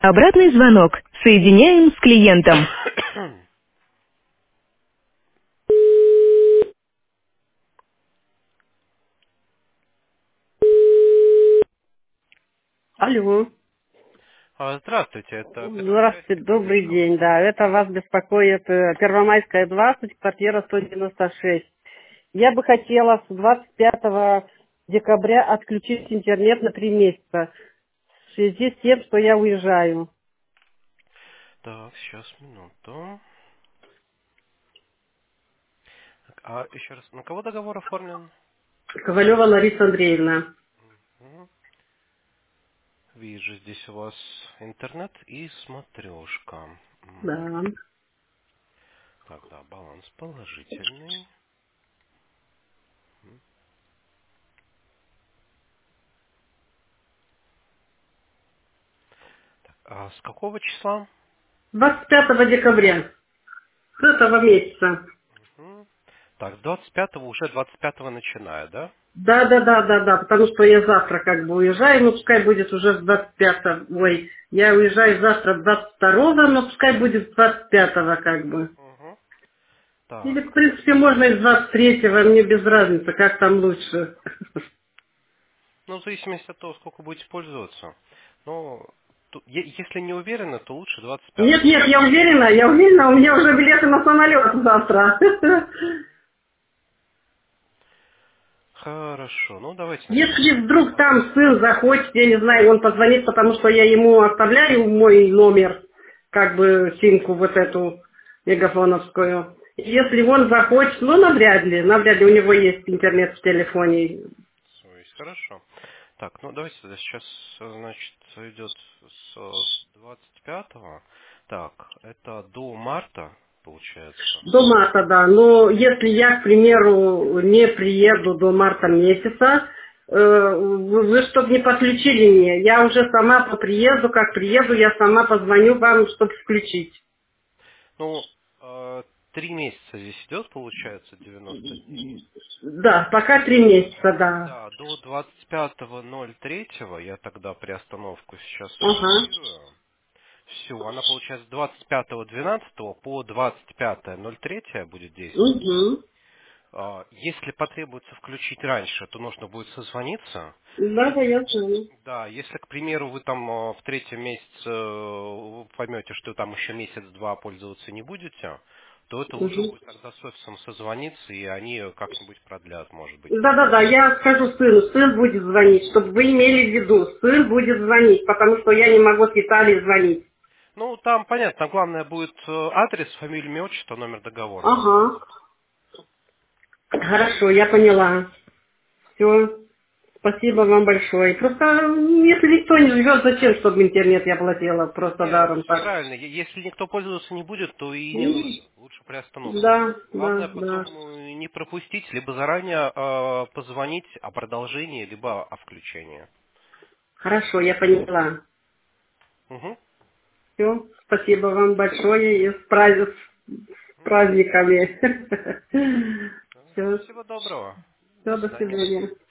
Обратный звонок. Соединяем с клиентом. Алло. Здравствуйте, это Здравствуйте, Первомайский добрый промышленный. день. Да, это вас беспокоит Первомайская 20, квартира 196. Я бы хотела с 25 декабря отключить интернет на 3 месяца в связи с тем, что я уезжаю. Так, сейчас, минуту. Еще раз, на кого договор оформлен? Ковалева Лариса Андреевна. Мгм. Вижу, здесь у вас интернет и смотрешка. Да. Так, да, баланс положительный. А с какого числа? 25 декабря. С этого месяца. Мгм. Так, с 25-го, уже 25-го начиная, да? Да, потому что я завтра как бы уезжаю, но пускай будет уже с 25-го. Ой, я уезжаю завтра 22-го, но пускай будет с 25-го как бы. Угу. Или, Так, в принципе, можно и с 23-го, мне без разницы, как там лучше. ну, в зависимости от того, сколько будете пользоваться. Но если не уверены, то лучше Нет, 25-го. нет, я уверена, у меня уже билеты на самолет завтра. Хорошо, ну давайте на Если сегодня вдруг тогда. там сын захочет, я не знаю, он позвонит, потому что я ему оставляю мой номер, как бы симку вот эту мегафоновскую. Если он захочет, ну навряд ли у него есть интернет в телефоне. То есть, хорошо. Так, ну давайте тогда сейчас, значит, идет с 25-го. Так, это до марта, получается. До марта, да. Но если я, к примеру, не приеду до марта месяца, вы чтобы не подключили меня, я уже сама по приезду, как приеду, я сама позвоню вам, чтобы включить. Ну, 3 месяца здесь идет, получается, 90 дней. Да, пока 3 месяца, да. Да, до 25.03 я тогда приостановку сейчас Ага. фиксирую. Все, она получается 25.12 по 25.03 будет действовать. Угу. Если потребуется включить раньше, то нужно будет созвониться. Да, я знаю. Да, если, к примеру, вы там в третьем месяце вы поймете, что там еще месяц-два пользоваться не будете, то это лучше Угу. будет тогда с офисом созвониться, и они как-нибудь продлят, может быть. Да, я скажу сыну, сын будет звонить, чтобы вы имели в виду, сын будет звонить, потому что я не могу с Италии звонить. Ну, там, понятно, там главное будет адрес, фамилия, имя, отчество, номер договора Ага. указывать. Хорошо, я поняла. Все. Спасибо вам большое. Просто, если никто не живет, зачем, чтобы интернет я платила просто Нет, даром все так? правильно. Если никто пользоваться не будет, то и не нужно. Лучше приостановку Да, сделать. да, Главное потом да. не пропустить, либо заранее позвонить о продолжении, либо о включении. Хорошо, я поняла. Угу. Все, спасибо вам большое и с праздниками. Все, Всего доброго. До все, до свидания. свидания.